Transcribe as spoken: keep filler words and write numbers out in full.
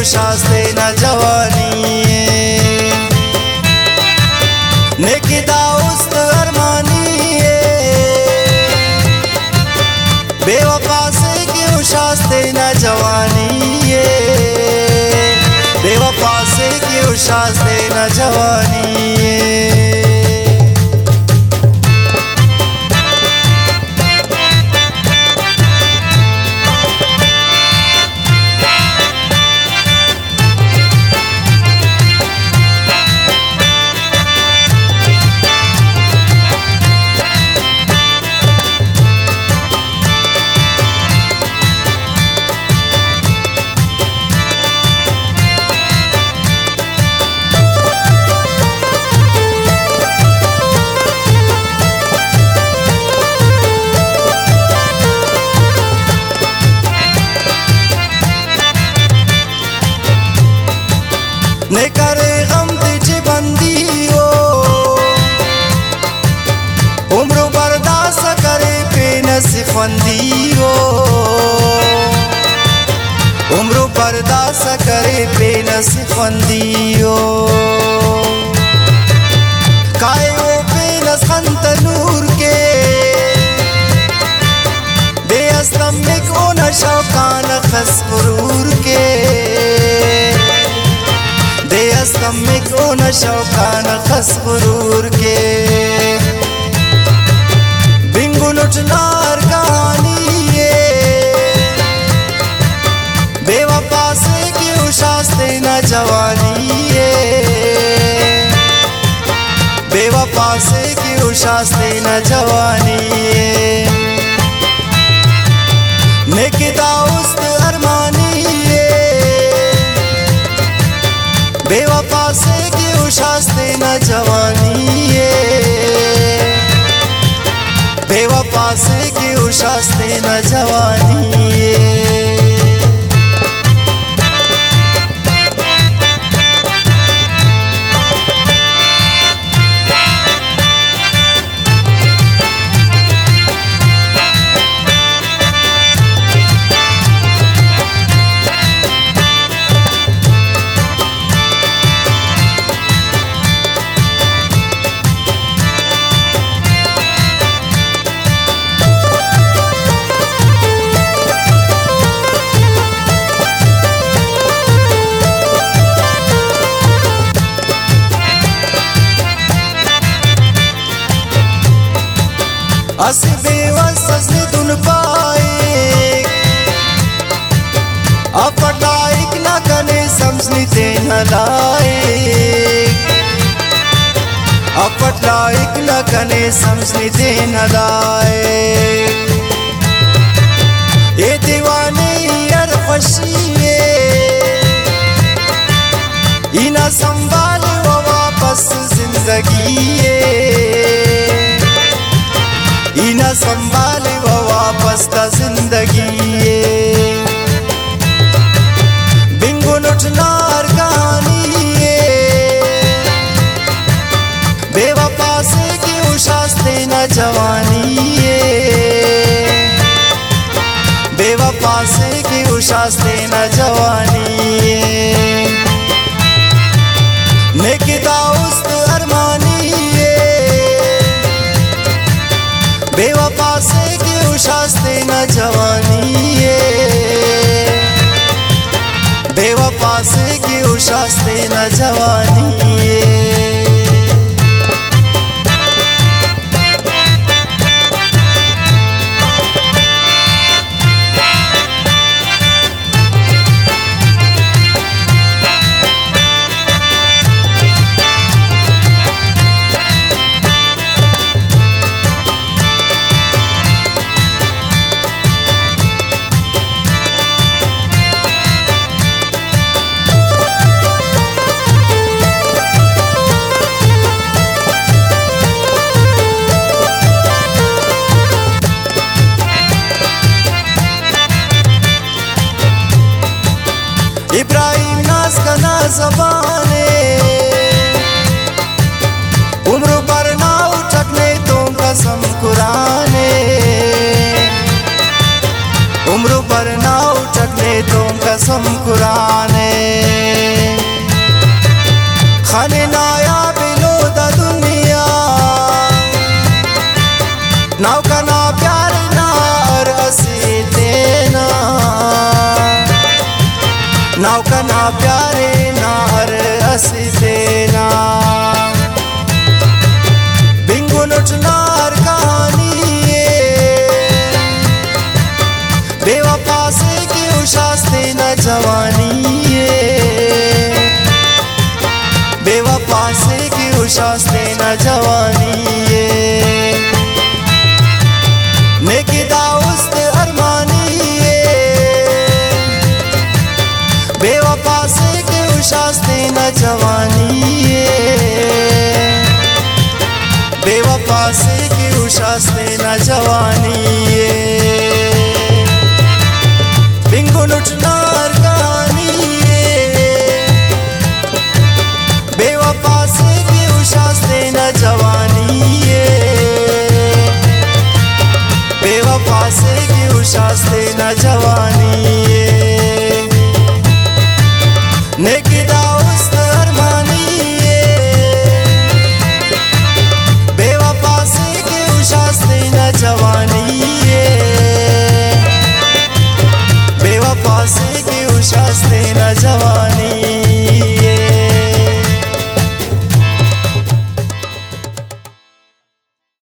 उशास्ते न जवानी नेकिदा उस्त अरमानी बेवफा से की उशास्ते न जवानी बेवफा से की उशास्ते न जवानी ने करे गम तिज बंदी हो उम्र बर्दाश्त करे बेनसीब फंदी हो उम्र बर्दाश्त करे बेनसीब फंदी हो काए वो बेनसन तनूर के बेअस्तम में को नशा कान खस गुरूर के में को न शौकान खस गुरूर के बिंगुन उठनार कहानी बेवफा से की उशास्ते न जवानी बेवफा से की उशास्ते न जवानी नेकिदा उस्त अरमानी बेवफा से की उशास्ते न जवानी बेवफा से की उशास्ते न जवानी अस बेवस से धुन पाए अपटाइक न कने समझनी ते न लाए अपटाइक न कने समझनी ते न लाए ये दीवाने यार खुशी इना संभाल वापस जिंदगी इना संभाले वो वापस का जिंदगी बिंगुन उठनार कहानी बेवफा से की उशास्ते न जवानी बेवफा से की उशास्ते न जवानी नेकिदा उस्त अरमानी बेवफा से की उशास्ते न जवानी बेवफा से की उशास्ते न जवानी इब्राहिम नाज का ना ज़बाने उम्र पर ना उठकने तो कसम कुराने उम्र पर ना उठकने तो कसम कुराने नाया बिलो द दुनिया नाव का ना प्यार नार असी देना नाव का ना प्यारे नार असी देना बिंगु लुटनार कहानी बेवफा से क्यों शास्ते न जवानी बेवफा से क्यों शास्ते न जवानी नेकिदा उस्त अरमानी बेवफा से क्यों शास्ते न जवानी बेवफा से क्यों शास्ते न जवानी बिंगु लुटनार कहानी बेवफा से क्यों शास्ते न जवानी बेवफा से क्यों शास्ते न जवानी नेकिदा उस्त अरमानी बेवफा से क्यों शास्ते न जवानी बेवफा से क्यों शास्ते न जवानी।